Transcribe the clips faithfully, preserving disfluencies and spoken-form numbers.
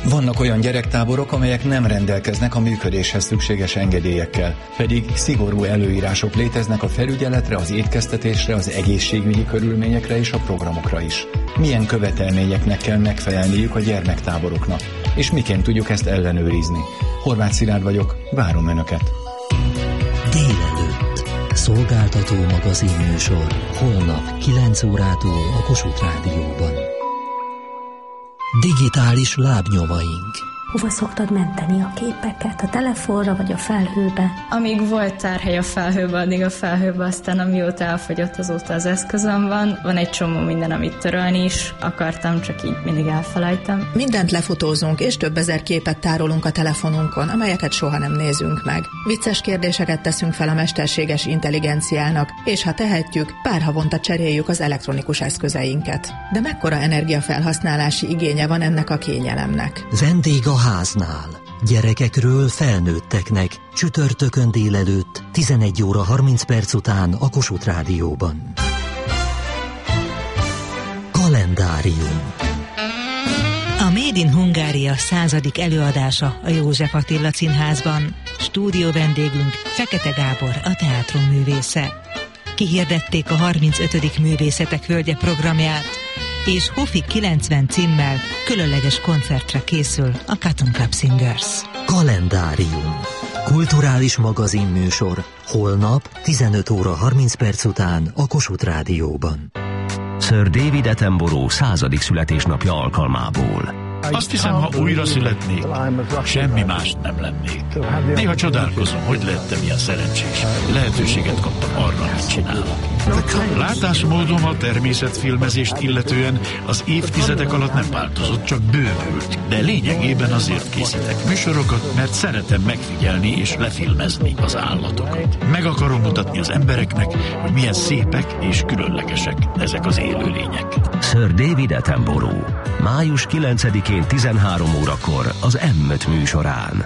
Vannak olyan gyerektáborok, amelyek nem rendelkeznek a működéshez szükséges engedélyekkel, pedig szigorú előírások léteznek a felügyeletre, az étkeztetésre, az egészségügyi körülményekre és a programokra is. Milyen követelményeknek kell megfelelniük a gyermektáboroknak, és miként tudjuk ezt ellenőrizni? Horváth Szilárd vagyok, várom Önöket! Délelőtt. Szolgáltató magazinműsor. Holnap kilenc órától a Kossuth Rádióban. Digitális lábnyomaink. Hova szoktad menteni a képeket? A telefonra vagy a felhőbe? Amíg volt tárhely a felhőbe, addig a felhőbe, aztán amióta elfogyott, azóta az eszközöm van. Van egy csomó minden, amit törölni is akartam, csak így mindig elfelejtem. Mindent lefotózunk, és több ezer képet tárolunk a telefonunkon, amelyeket soha nem nézünk meg. Vicces kérdéseket teszünk fel a mesterséges intelligenciának, és ha tehetjük, pár havonta cseréljük az elektronikus eszközeinket. De mekkora energiafelhasználási igénye van ennek a kényelemnek? Vendég a háznál. Gyerekekről felnőtteknek. Csütörtökön délelőtt, tizenegy óra harminc perc után a Kossuth Rádióban. Kalendárium. A Made in Hungária századik előadása a József Attila Színházban. Stúdió vendégünk Fekete Gábor, a teátrum művésze. Kihirdették a harmincötödik Művészetek Völgye programját, és Hofi kilencven címmel különleges koncertre készül a Cotton Club Singers. Kalendárium. Kulturális magazinműsor. Holnap tizenöt óra harminc perc után a Kossuth Rádióban. Sir David Attenborough századik születésnapja alkalmából. Azt hiszem, ha újra születnék, semmi mást nem lennék. Néha csodálkozom, hogy lettem ilyen szerencsés. Lehetőséget kaptam arra, amit csinálok. Látásmódom a természetfilmezést illetően az évtizedek alatt nem változott, csak bővült. De lényegében azért készítek műsorokat, mert szeretem megfigyelni és lefilmezni az állatokat. Meg akarom mutatni az embereknek, hogy milyen szépek és különlegesek ezek az élőlények. Sir David Attenborough. május kilencedikén tizenhárom órakor az M öt műsorán.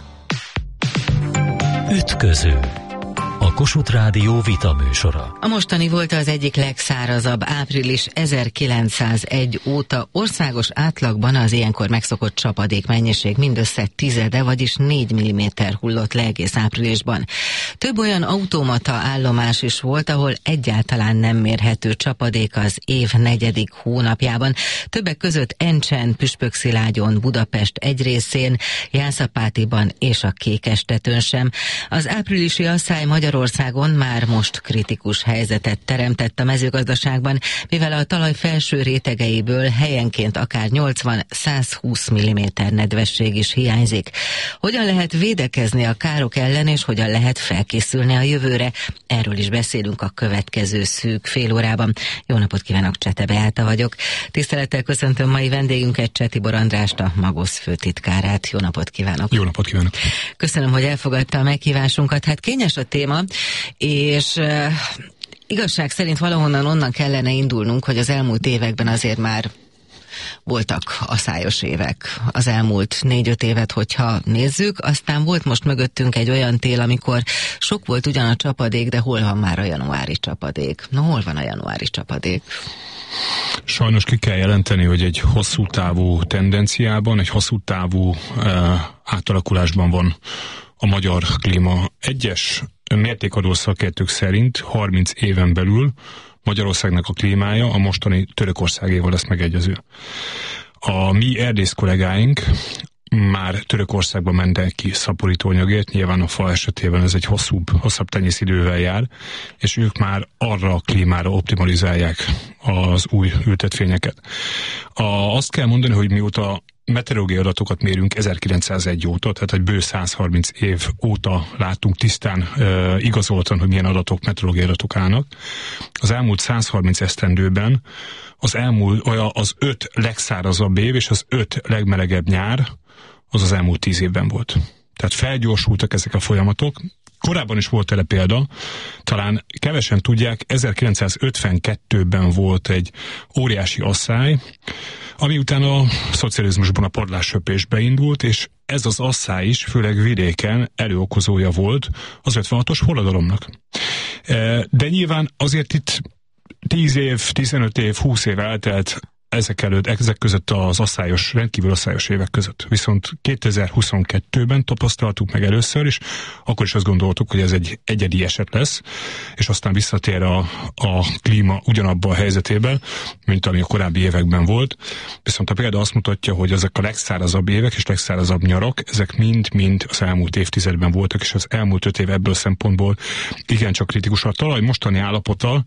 Ütköző. A Kossuth Rádió vita műsora. A mostani volt az egyik legszárazabb április ezerkilencszázegy óta. Országos átlagban az ilyenkor megszokott csapadék mennyiség mindössze tizede, vagyis négy milliméter hullott le egész áprilisban. Több olyan automata állomás is volt, ahol egyáltalán nem mérhető csapadék az év negyedik hónapjában. Többek között Encsen, Püspökszilágyon, Budapest egy részén, Jászapátiban és a Kékestetőn sem. Az áprilisi asszály Magyarországon már most kritikus helyzetet teremtett a mezőgazdaságban, mivel a talaj felső rétegeiből helyenként akár nyolcvan-százhúsz milliméter nedvesség is hiányzik. Hogyan lehet védekezni a károk ellen, és hogyan lehet felkészülni a jövőre? Erről is beszélünk a következő szűk fél órában. Jó napot kívánok, Csete Beáta vagyok. Tisztelettel köszöntöm mai vendégünket, Cseh Tibor Andrást, a Magosz főtitkárát. Jó napot kívánok. Jó napot kívánok. Köszönöm, hogy elfogadta a meghívásunkat. Hát kényes a téma, és uh, igazság szerint valahonnan onnan kellene indulnunk, hogy az elmúlt években azért már voltak aszályos évek. Az elmúlt négy-öt évet, hogyha nézzük, aztán volt most mögöttünk egy olyan tél, amikor sok volt ugyan a csapadék, de hol van már a januári csapadék? Na, hol van a januári csapadék? Sajnos ki kell jelenteni, hogy egy hosszú távú tendenciában, egy hosszú távú uh, átalakulásban van a magyar klíma. Egyes mértékadó szakértők szerint harminc éven belül Magyarországnak a klímája a mostani Törökországéval lesz megegyező. A mi erdész kollégáink már Törökországban mentek ki szaporítóanyagért, nyilván a fa esetében ez egy hosszúbb, hosszabb tenyészidővel jár, és ők már arra a klímára optimalizálják az új ültetvényeket. A, azt kell mondani, hogy mióta meteorológiai adatokat mérünk ezerkilencszázegy óta, tehát egy bő száz harminc év óta látunk tisztán, e, igazoltan, hogy milyen adatok, meteorológiai adatok állnak. Az elmúlt száz harminc esztendőben az elmúlt, az öt legszárazabb év és az öt legmelegebb nyár az az elmúlt tíz évben volt. Tehát felgyorsultak ezek a folyamatok. Korábban is volt erre példa, talán kevesen tudják, ezerkilencszázötvenkettőben volt egy óriási asszály, ami után a szocializmusban a padlássöpés beindult, és ez az asszály is, főleg vidéken előokozója volt az ötvenhatos forradalomnak. De nyilván azért itt tíz év, tizenöt év, húsz év eltelt, ezek előtt, ezek között az asszályos, rendkívül asszályos évek között. Viszont kétezer-huszonkettőben tapasztaltuk meg először, és akkor is azt gondoltuk, hogy ez egy egyedi eset lesz, és aztán visszatér a, a klíma ugyanabban a helyzetében, mint ami a korábbi években volt. Viszont a példa azt mutatja, hogy ezek a legszárazabb évek és legszárazabb nyarak, ezek mind-mind az elmúlt évtizedben voltak, és az elmúlt öt év ebből szempontból igencsak kritikus. A talaj mostani állapota,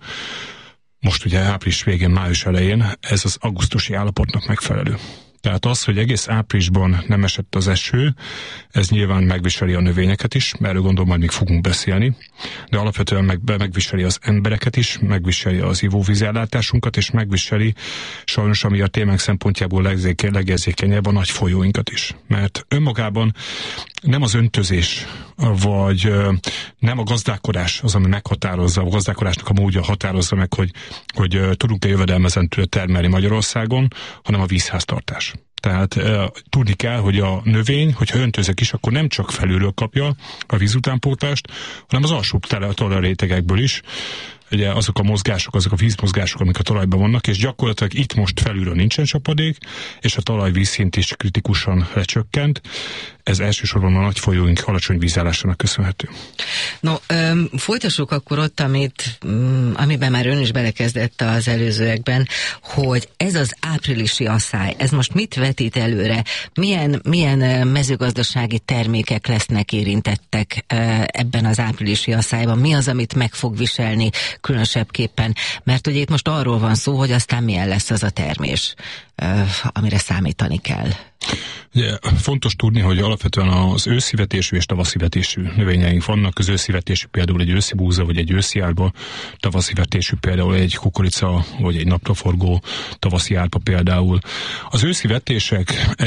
most ugye április végén, május elején, ez az augusztusi állapotnak megfelelő. Tehát az, hogy egész áprilisban nem esett az eső, ez nyilván megviseli a növényeket is, erről gondolom majd még fogunk beszélni, de alapvetően meg, megviseli az embereket is, megviseli az ivóvízellátásunkat, és megviseli sajnos, ami a témánk szempontjából legérzéke, legérzékenyebb, a nagy folyóinkat is. Mert önmagában nem az öntözés, vagy nem a gazdálkodás az, ami meghatározza, a gazdálkodásnak a módja határozza meg, hogy, hogy tudunk-e jövedelmezentően termelni Magyarországon, hanem a vízháztartás. Tehát e, tudni kell, hogy a növény, hogyha öntözek is, akkor nem csak felülről kapja a vízutánpótlást, hanem az alsóbb talajrétegekből is. Ugye azok a mozgások, azok a vízmozgások, amik a talajban vannak, és gyakorlatilag itt most felülről nincsen csapadék, és a talaj vízszint is kritikusan lecsökkent. Ez elsősorban a nagy folyóink alacsony vízállásának köszönhető. No, öm, folytassuk akkor ott, amit, m, amiben már ön is belekezdett az előzőekben, hogy ez az áprilisi asszály, ez most mit vetít előre? Milyen, milyen mezőgazdasági termékek lesznek érintettek ebben az áprilisi asszályban? Mi az, amit meg fog viselni különösebbképpen? Mert ugye itt most arról van szó, hogy aztán milyen lesz az a termés, amire számítani kell. Ugye, fontos tudni, hogy alapvetően az őszivetésű és tavaszivetésű növényeink vannak. Az őszivetésű például egy őszi búza, vagy egy őszi árpa, tavaszivetésű például egy kukorica, vagy egy napraforgó, tavaszi árpa például. Az őszivetések